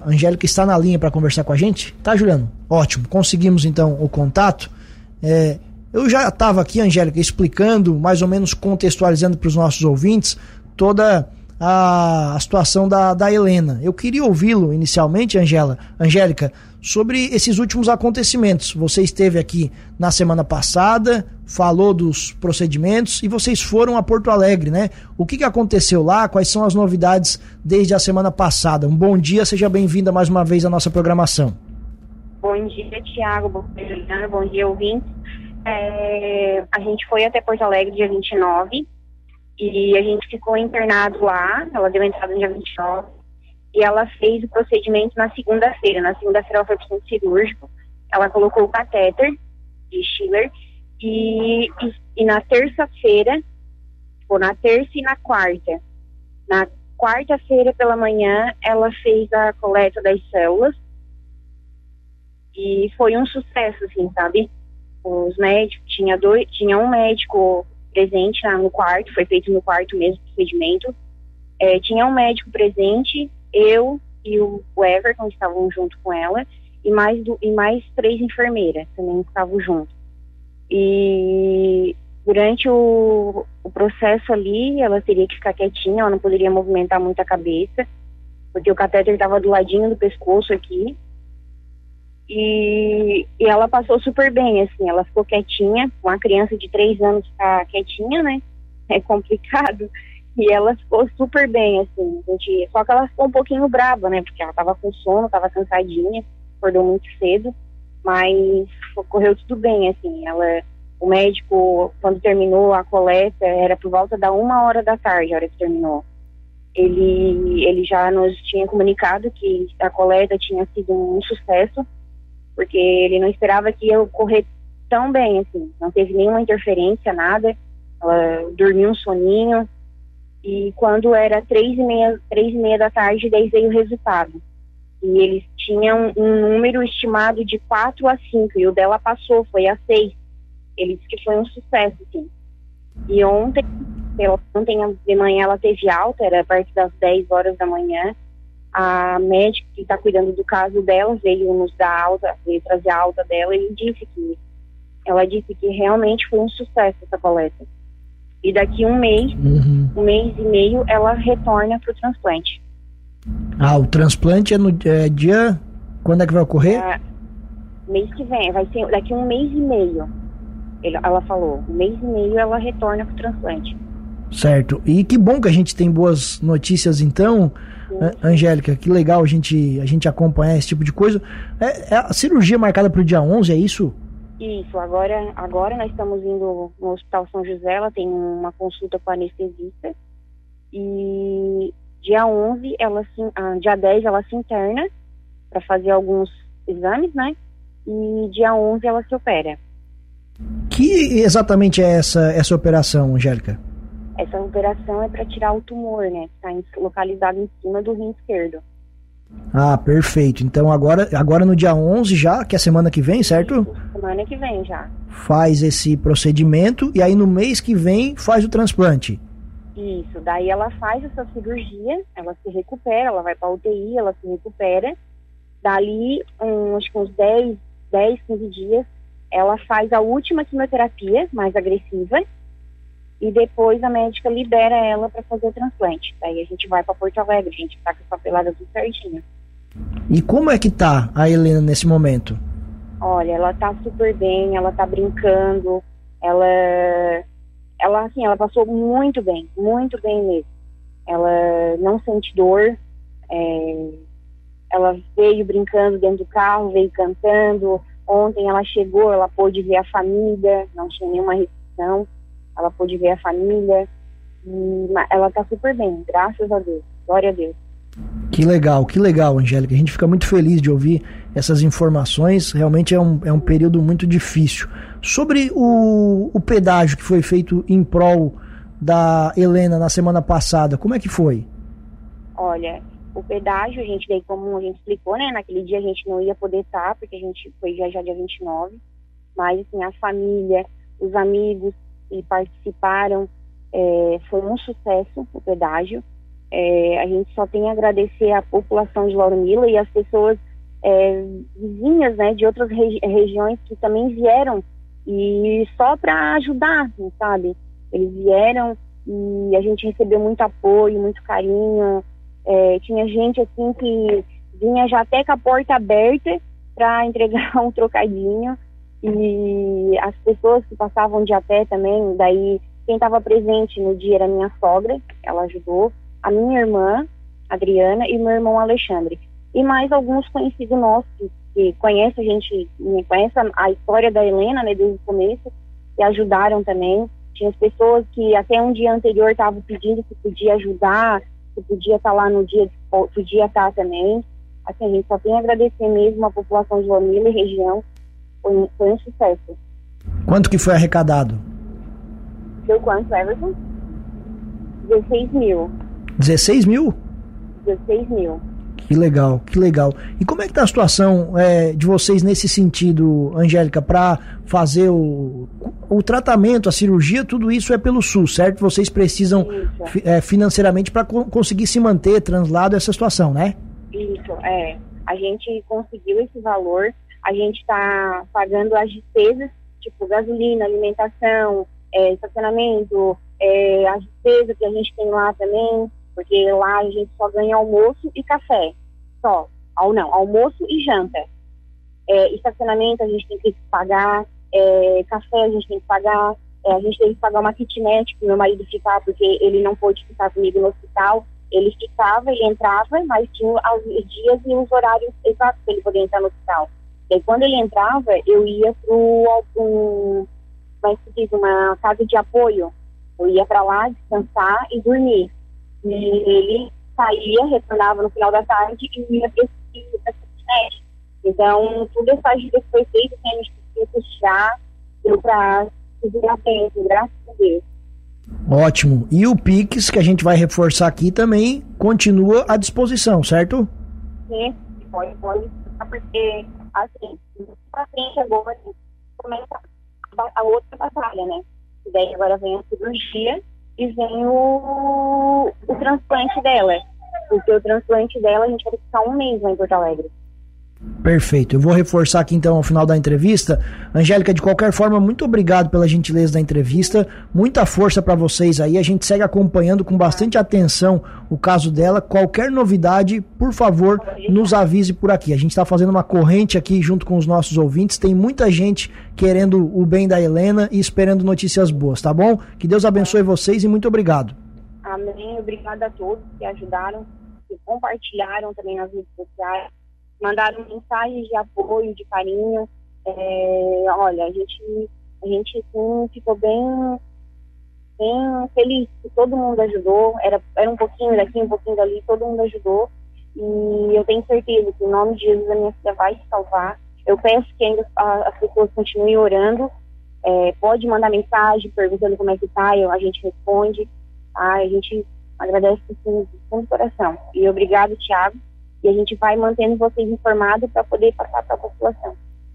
Angélica está na linha para conversar com a gente? Tá, Juliano? Ótimo, conseguimos então o contato. Eu já estava aqui, Angélica, explicando, mais ou menos contextualizando para os nossos ouvintes, toda a situação da Helena. Eu queria ouvi-lo inicialmente, Angélica, sobre esses últimos acontecimentos. Você esteve aqui na semana passada, falou dos procedimentos e vocês foram a Porto Alegre, né? O que aconteceu lá? Quais são as novidades desde a semana passada? Um bom dia, seja bem-vinda mais uma vez à nossa programação. Bom dia, Tiago, bom dia, Juliana, bom dia, ouvintes. A gente foi até Porto Alegre dia 29 e a gente ficou internado lá. Ela deu entrada no dia 29 e ela fez o procedimento na segunda-feira. Na segunda-feira ela foi para o centro cirúrgico, ela colocou o catéter de Schiller e na terça-feira, ou na terça e na quarta. Na quarta-feira pela manhã ela fez a coleta das células e foi um sucesso, assim, sabe? Os médicos, tinha um médico presente no quarto, foi feito no quarto mesmo o procedimento. Tinha um médico presente, eu e o Everton estavam junto com ela, e mais 3 enfermeiras também estavam junto. E durante o processo ali, ela teria que ficar quietinha, ela não poderia movimentar muito a cabeça, porque o catéter estava do ladinho do pescoço aqui. E ela passou super bem, assim, ela ficou quietinha. Uma criança de 3 anos ficar quietinha, né, é complicado, e ela ficou super bem, assim, só que ela ficou um pouquinho brava, né, porque ela tava com sono, tava cansadinha, acordou muito cedo, mas correu tudo bem, assim. O médico, quando terminou a coleta, era por volta da 1h da tarde, a hora que terminou. Ele já nos tinha comunicado que a coleta tinha sido um sucesso, porque ele não esperava que ia ocorrer tão bem, assim, não teve nenhuma interferência, nada. Ela dormiu um soninho, e quando era 3h30 da tarde, daí veio o resultado. E eles tinham um número estimado de 4 a 5, e o dela passou, foi a 6. Ele disse que foi um sucesso, assim. E ontem de manhã ela teve alta, era a partir das 10 horas da manhã. A médica que está cuidando do caso dela veio nos dar alta, veio trazer a alta dela, e ela disse que realmente foi um sucesso essa coleta. E daqui um mês e meio, ela retorna para o transplante. O transplante é no dia... Quando é que vai ocorrer? Mês que vem, vai ser daqui um mês e meio. Ela falou, um mês e meio ela retorna para o transplante. Certo, e que bom que a gente tem boas notícias então, Angélica, que legal a gente acompanhar esse tipo de coisa. A cirurgia marcada para o dia 11, é isso? Isso, agora nós estamos indo no Hospital São José, ela tem uma consulta com a anestesista, e dia 11, dia 10 ela se interna para fazer alguns exames, né, e dia 11 ela se opera. Que exatamente é essa operação, Angélica? Essa operação é para tirar o tumor, né, que está localizado em cima do rim esquerdo. Perfeito. Então agora no dia 11 já, que é semana que vem, certo? Isso, semana que vem já. Faz esse procedimento e aí no mês que vem faz o transplante. Isso, daí ela faz essa cirurgia, ela se recupera, ela vai para UTI, ela se recupera. Dali, acho que uns 10, 15 dias, ela faz a última quimioterapia, mais agressiva, e depois a médica libera ela para fazer o transplante. Daí a gente vai para Porto Alegre, a gente tá com a papelada tudo certinho. E como é que tá a Helena nesse momento? Olha, ela tá super bem, ela tá brincando, ela passou muito bem mesmo. Ela não sente dor, ela veio brincando dentro do carro, veio cantando. Ontem ela chegou, ela pôde ver a família, não tinha nenhuma restrição. Ela pôde ver a família e ela tá super bem, graças a Deus, glória a Deus. Que legal, Angélica. A gente fica muito feliz de ouvir essas informações. Realmente é um período muito difícil. Sobre o pedágio que foi feito em prol da Helena na semana passada, como é que foi? Olha, o pedágio, como a gente explicou, né, naquele dia a gente não ia poder estar, porque a gente foi viajar dia 29, mas assim, a família, os amigos que participaram, foi um sucesso o pedágio. A gente só tem a agradecer à população de Lauro Miller e às pessoas vizinhas, né, de outras regiões que também vieram e só para ajudar, sabe? Eles vieram e a gente recebeu muito apoio, muito carinho. Tinha gente assim que vinha já até com a porta aberta para entregar um trocadinho, e as pessoas que passavam de a pé também. Daí quem estava presente no dia era minha sogra, ela ajudou, a minha irmã Adriana e meu irmão Alexandre, e mais alguns conhecidos nossos que conhecem a gente, conhecem a história da Helena, né, desde o começo, e ajudaram também. Tinha as pessoas que até um dia anterior estavam pedindo se podia ajudar, se podia estar lá no dia, podia estar também. Assim, a gente só tem a agradecer mesmo a população de Lauro Miller e região. Foi um sucesso. Quanto que foi arrecadado? Deu quanto, Everton? 16 mil. 16 mil? 16 mil. Que legal, que legal. E como é que tá a situação de vocês nesse sentido, Angélica, para fazer o tratamento, a cirurgia, tudo isso é pelo SUS, certo? Vocês precisam financeiramente para conseguir se manter, translado essa situação, né? Isso, a gente conseguiu esse valor, a gente está pagando as despesas, tipo gasolina, alimentação, estacionamento, as despesas que a gente tem lá também, porque lá a gente só ganha almoço e café, só, almoço e janta. Estacionamento a gente tem que pagar, café a gente tem que pagar, a gente teve que pagar uma kitnet para meu marido ficar, porque ele não pôde ficar comigo no hospital. Ele ficava e entrava, mas tinha os dias e os horários exatos para ele poder entrar no hospital. Daí quando ele entrava, eu ia para uma casa de apoio. Eu ia para lá descansar e dormir. E ele saía, retornava no final da tarde e ia para essa kitnet. Então, tudo essa ajuda que foi feita, que a gente conseguiu puxar, deu para segurar bem, graças a Deus. Ótimo. E o Pix, que a gente vai reforçar aqui, também continua à disposição, certo? Sim, pode, porque, assim, pra frente agora começa a outra batalha, né? E daí agora vem a cirurgia e vem o transplante dela. Porque o transplante dela a gente vai ficar um mês lá em Porto Alegre. Perfeito, eu vou reforçar aqui então ao final da entrevista. Angélica, de qualquer forma, muito obrigado pela gentileza da entrevista, muita força para vocês aí, a gente segue acompanhando com bastante atenção o caso dela. Qualquer novidade, por favor, nos avise por aqui. A gente está fazendo uma corrente aqui junto com os nossos ouvintes, tem muita gente querendo o bem da Helena e esperando notícias boas, tá bom? Que Deus abençoe vocês e muito obrigado. Amém, obrigada a todos que ajudaram, que compartilharam também nas redes sociais, mandaram mensagens de apoio, de carinho. Olha, a gente assim, ficou bem feliz que todo mundo ajudou. Era um pouquinho daqui, um pouquinho dali, todo mundo ajudou. E eu tenho certeza que em nome de Jesus a minha filha vai se salvar. Eu peço que ainda as pessoas continuem orando. Pode mandar mensagem perguntando como é que tá, a gente responde. A gente agradece assim, de fundo do coração. E obrigado, Thiago. E a gente vai mantendo vocês informados para poder passar para a população.